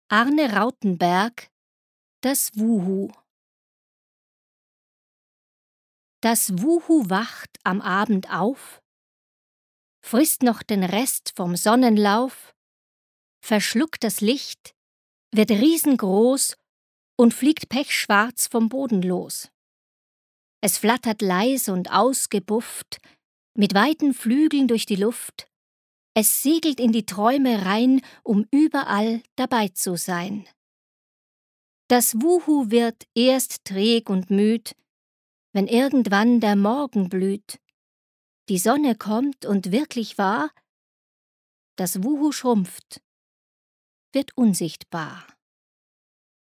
Arne Rautenberg, das Wuhu. Das Wuhu wacht am Abend auf, frisst noch den Rest vom Sonnenlauf, verschluckt das Licht, wird riesengroß und fliegt pechschwarz vom Boden los. Es flattert leis und ausgebufft, mit weiten Flügeln durch die Luft. Es segelt in die Träume rein, um überall dabei zu sein. Das Wuhu wird erst träg und müd, wenn irgendwann der Morgen blüht. Die Sonne kommt und wirklich wahr, das Wuhu schrumpft, wird unsichtbar.